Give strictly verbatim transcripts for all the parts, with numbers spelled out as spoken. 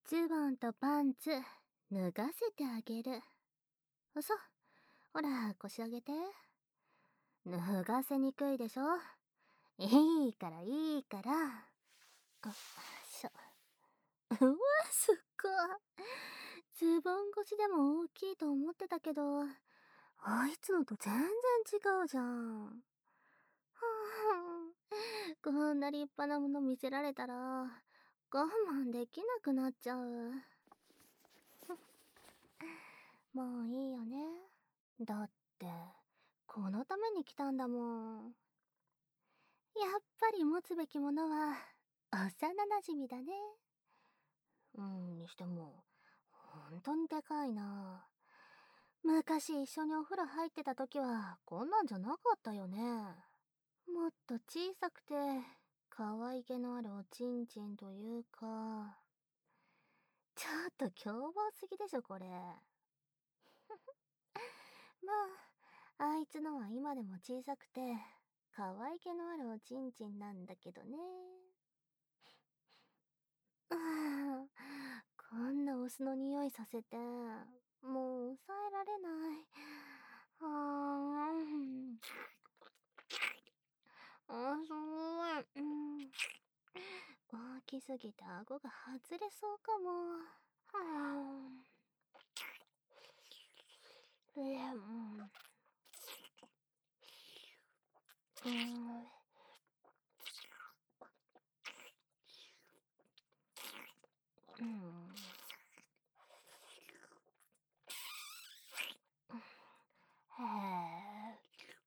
ズボンとパンツ、脱がせてあげる。さ、ほら、腰上げて。脱がせにくいでしょ。いいからいいから。あ、しょ。うわ、すっごい。ズボン越しでも大きいと思ってたけど、あいつのと全然違うじゃん。はぁ、こんな立派なもの見せられたら、我慢できなくなっちゃう。もういいよね。だって、このために来たんだもん。やっぱり持つべきものは、幼馴染だね。うん、にしても、ほんとにでかいな。昔一緒にお風呂入ってた時は、こんなんじゃなかったよね。もっと小さくて、可愛げのあるおちんちんというか、ちょっと凶暴すぎでしょ、これ。まあ、あいつのは今でも小さくて、可愛げのあるおちんちんなんだけどね。ああ、こんなお酢の匂いさせて、もう抑えられない。あーあ、すごい。うん、大きすぎて顎が外れそうかも。はあ、いや、うん。うん。うん。へえ。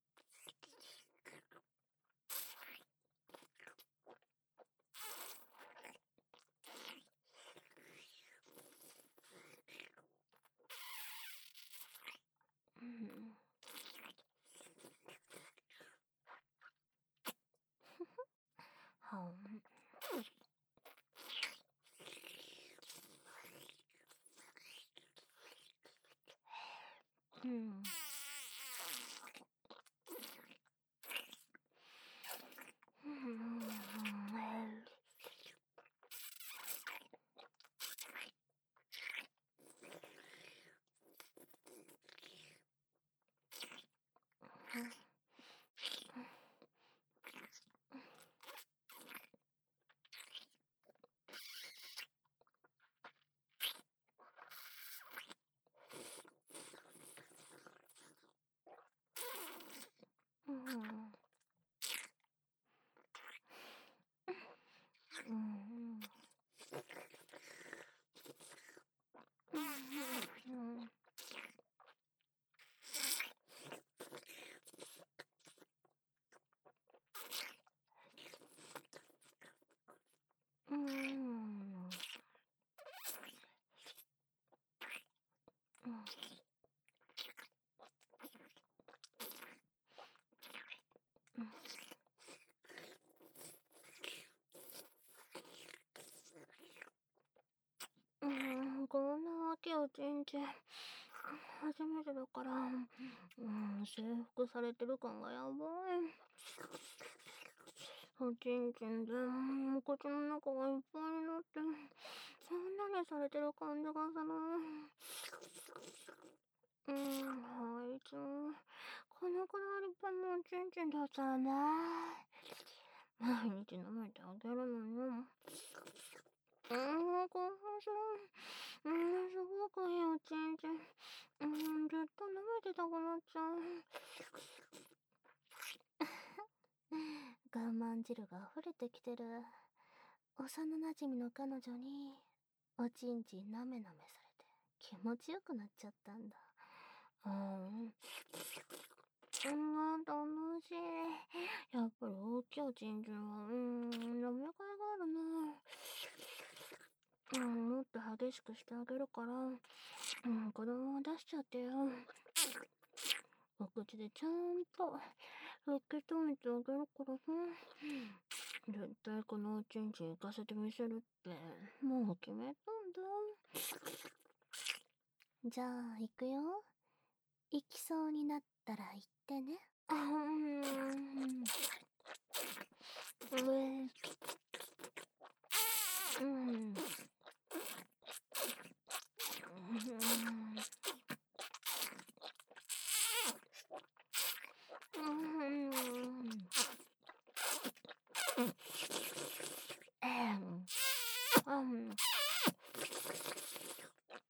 うん。はん。うん。うん。うん。うん。うん。うん。うん、こんな大きいおちんちん、初めてだから、うん、征服されてる感がやばい。おちんちんで、お口の中がいっぱいになって、そんなにされてる感じがする。うん、あいつも、このくらい立派なおちんちんだったらね、毎日舐めてあげるのよ。うん、興奮する。うん、すごくいいおちんちん。うん、ずっと舐めてたくなっちゃう。我慢汁が溢れてきてる。幼馴染の彼女に、おちんちんなめなめされて気持ちよくなっちゃったんだ。うん。うん、楽しい。やっぱり大きいおちんちんは、うん、舐めがいがあるな。うん、もっと激しくしてあげるから、うん、子供を出しちゃってよ。お口でちゃんと受け止めてあげるからさ。絶対このおちんちん行かせてみせるって、もう決めたんだ。じゃあ、行くよ。行きそうになったら行ってね。あーん。うえ。うん。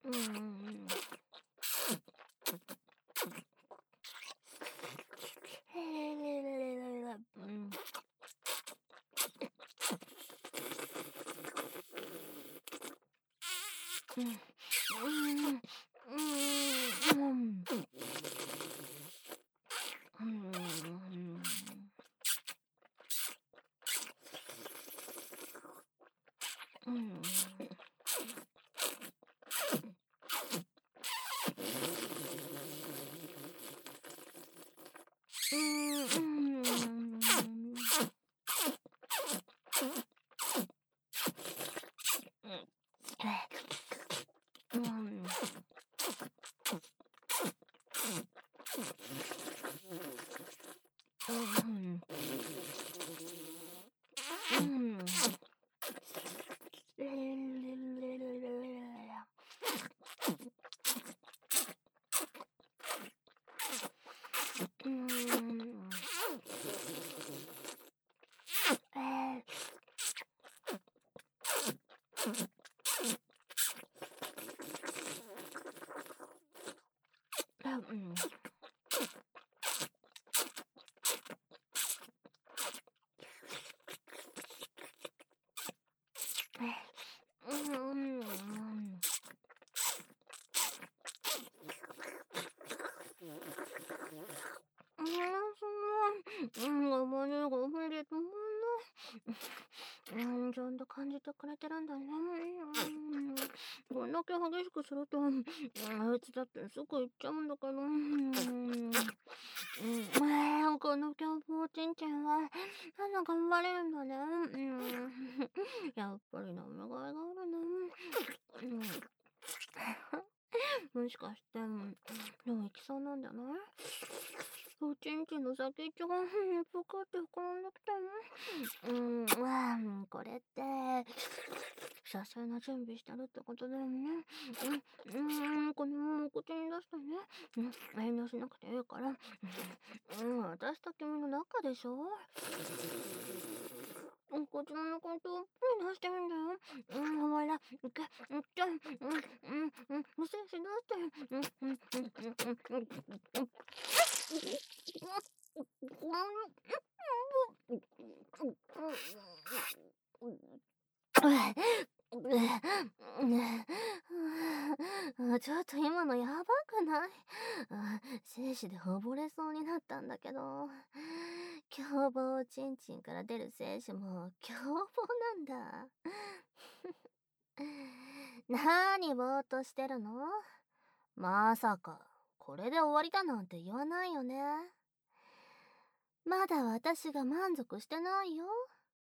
ちゃんと感じてくれてるんだね。こんだけ激しくすると、あいつだってすぐ行っちゃうんだけど。この凶暴ちんちんは、まだ頑張れるんだね。やっぱり名前がいがあるな。もしかして、でも行きそうなんじゃない？おちんちんの先っちょがぷくって膨らんできたの。うん、これって、射精の準備してるってことだよね。うん、うん、このまま口に出してね。うん、遠慮しなくていいから。うん、私と君の中でしょ？こちらのことをプリ出してるんだよ。うん、ほら、いけ、いっちゃう。うん、うん、うん、無精子出して。うん、うん、うん、うん、うん、うん。ちょっと今のやばくない？精子で溺れそうになったんだけど。凶暴ちんちんから出る精子も凶暴なんだ。なーにぼーっとしてるの？まさか、これで終わりだなんて言わないよね。まだ私が満足してないよ。